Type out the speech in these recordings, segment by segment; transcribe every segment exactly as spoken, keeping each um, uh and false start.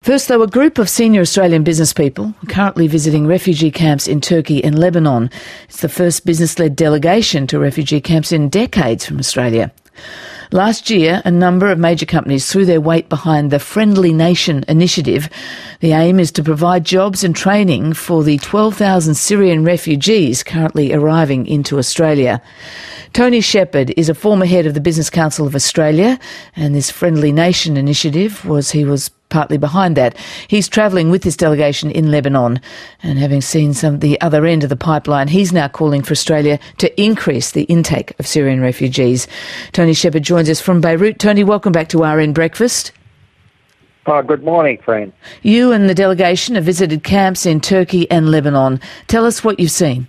First, though, a group of senior Australian business people are currently visiting refugee camps in Turkey and Lebanon. It's the first business-led delegation to refugee camps in decades from Australia. Last year, a number of major companies threw their weight behind the Friendly Nation initiative. The aim is to provide jobs and training for the twelve thousand Syrian refugees currently arriving into Australia. Tony Shepherd is a former head of the Business Council of Australia, and this Friendly Nation initiative was he was partly behind that. He's travelling with this delegation in Lebanon, and having seen some the other end of the pipeline, he's now calling for Australia to increase the intake of Syrian refugees. Tony Shepherd joins us from Beirut. Tony, welcome back to R N Breakfast. Oh, good morning, friend. You and the delegation have visited camps in Turkey and Lebanon. Tell us what you've seen.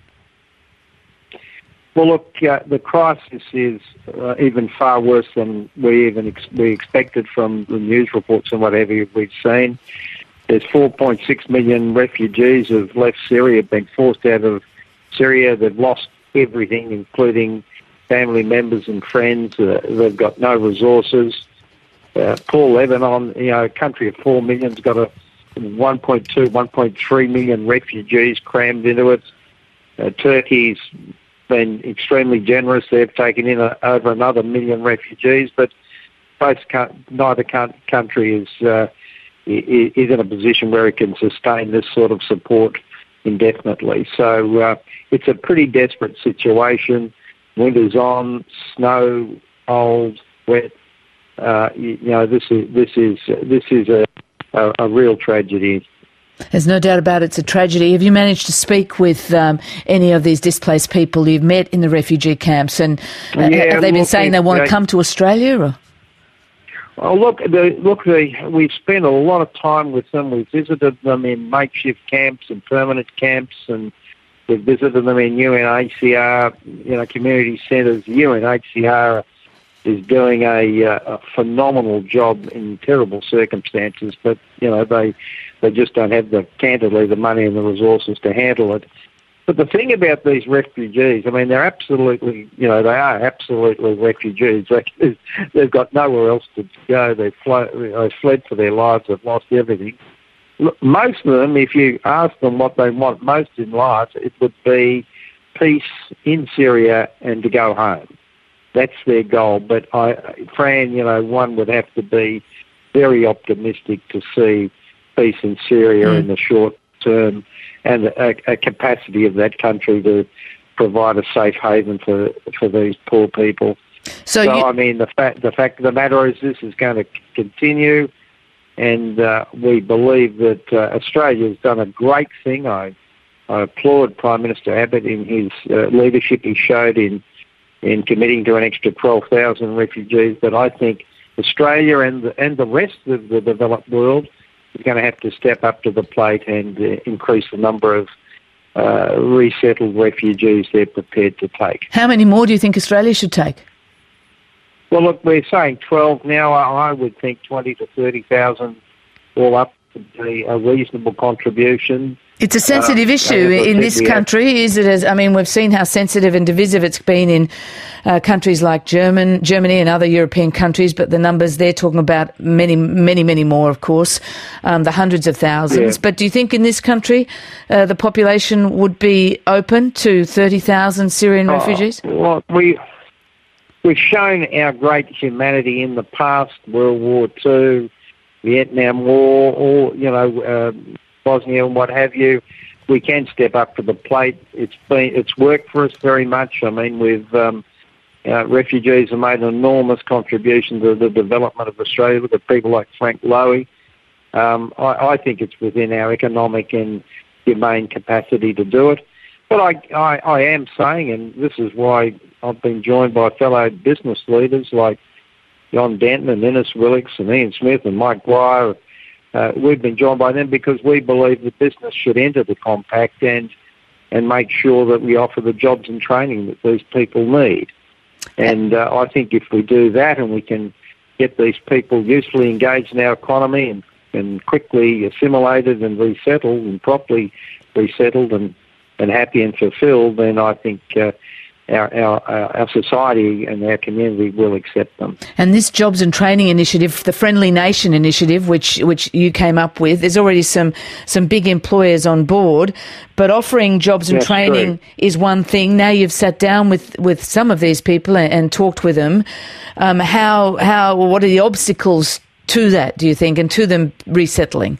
Well, look, uh, the crisis is uh, even far worse than we even ex- we expected from the news reports and whatever we've seen. There's four point six million refugees who've left Syria, been forced out of Syria. They've lost everything, including family members and friends. Uh, they've got no resources. Uh, poor Lebanon, you know, a country of four million, has got a one point two, one point three million refugees crammed into it. Uh, Turkey's been extremely generous. They've taken in a, over another million refugees, but both neither country is uh, is in a position where it can sustain this sort of support indefinitely. So uh, it's a pretty desperate situation. Winter's on, snow, cold, wet. Uh, you, you know, this is this is this is a, a, a real tragedy. There's no doubt about it, it's a tragedy. Have you managed to speak with um, any of these displaced people you've met in the refugee camps? And uh, yeah, have they been look, saying they want to come to Australia? Or? Well, look, the, look, the, we've spent a lot of time with them. We've visited them in makeshift camps and permanent camps, and we've visited them in U N H C R, you know, community centres. U N H C R is doing a, uh, a phenomenal job in terrible circumstances, but, you know, they they just don't have the, candidly, the money and the resources to handle it. But the thing about these refugees, I mean, they're absolutely, you know, they are absolutely refugees. They, they've got nowhere else to go. They've, flo- they've fled for their lives. They've lost everything. Look, most of them, if you ask them what they want most in life, it would be peace in Syria and to go home. That's their goal. But, I, Fran, you know, one would have to be very optimistic to see peace in Syria mm. in the short term, and a, a capacity of that country to provide a safe haven for for these poor people. So, so you... I mean, the fact the fact of the matter is, this is going to continue, and uh, we believe that uh, Australia has done a great thing. I I applaud Prime Minister Abbott in his uh, leadership he showed in in committing to an extra twelve thousand refugees. But I think Australia and the, and the rest of the developed world is going to have to step up to the plate and uh, increase the number of uh, resettled refugees they're prepared to take. How many more do you think Australia should take? Well, look, we're saying twelve now. I would think twenty to thirty thousand all up would be a reasonable contribution. It's a sensitive uh, issue in this country, is it? As I mean, we've seen how sensitive and divisive it's been in uh, countries like German, Germany and other European countries, but the numbers they're talking about, many, many, many more, of course, um, the hundreds of thousands. Yeah. But do you think in this country uh, the population would be open to thirty thousand Syrian oh, refugees? Well, we, we've shown our great humanity in the past, World War Two, Vietnam War, or, you know, uh, Bosnia and what have you. We can step up to the plate. It's been it's worked for us very much. I mean, we've um, uh, refugees have made an enormous contribution to the development of Australia. Look at people like Frank Lowy. Um, I, I think it's within our economic and humane capacity to do it. But I, I, I am saying, and this is why I've been joined by fellow business leaders like John Denton and Innes Willicks and Ian Smith and Mike Dwyer. Uh, we've been joined by them because we believe that business should enter the compact and and make sure that we offer the jobs and training that these people need. And uh, I think if we do that and we can get these people usefully engaged in our economy and, and quickly assimilated and resettled and properly resettled and, and happy and fulfilled, then I think uh, our, our, our society and our community will accept them. And this Jobs and Training Initiative, the Friendly Nation Initiative, which which you came up with, there's already some, some big employers on board, but offering jobs and That's training true. is one thing. Now you've sat down with, with some of these people and, and talked with them. Um, how how what are the obstacles to that, do you think, and to them resettling?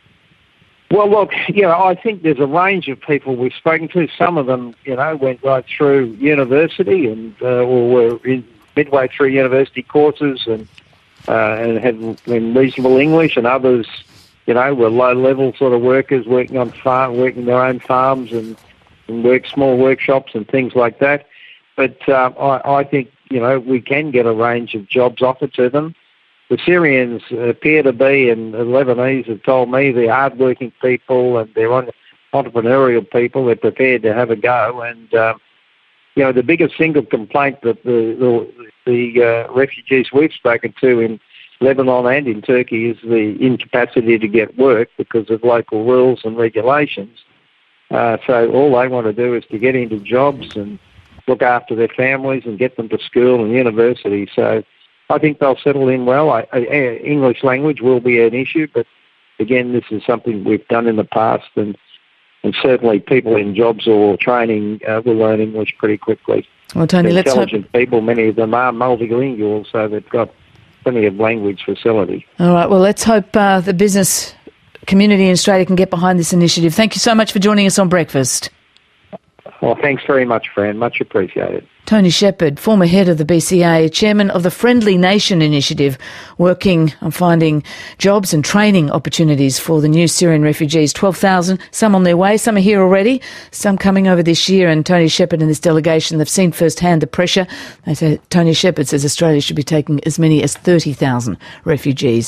Well, look, you know, I think there's a range of people we've spoken to. Some of them, you know, went right through university and uh, or were in midway through university courses and uh, and had in reasonable English, and others, you know, were low-level sort of workers working on farm, working their own farms and, and work small workshops and things like that. But uh, I, I think, you know, we can get a range of jobs offered to them. The Syrians appear to be, and the Lebanese have told me, they're hard-working people and they're entrepreneurial people. They're prepared to have a go. And, uh, you know, the biggest single complaint that the the, the uh, refugees we've spoken to in Lebanon and in Turkey is the incapacity to get work because of local rules and regulations. Uh, so all they want to do is to get into jobs and look after their families and get them to school and university. So I think they'll settle in well. I, I, English language will be an issue, but again, this is something we've done in the past, and, and certainly people in jobs or training uh, will learn English pretty quickly. Well, Tony, They're let's hope... intelligent people. Many of them are multilingual, so they've got plenty of language facility. All right, well, let's hope uh, the business community in Australia can get behind this initiative. Thank you so much for joining us on Breakfast. Well, thanks very much, Fran. Much appreciated. Tony Shepherd, former head of the B C A, chairman of the Friendly Nation Initiative, working on finding jobs and training opportunities for the new Syrian refugees. twelve thousand, some on their way, some are here already, some coming over this year. And Tony Shepherd and this delegation, they've seen firsthand the pressure. They say, Tony Shepherd says Australia should be taking as many as thirty thousand refugees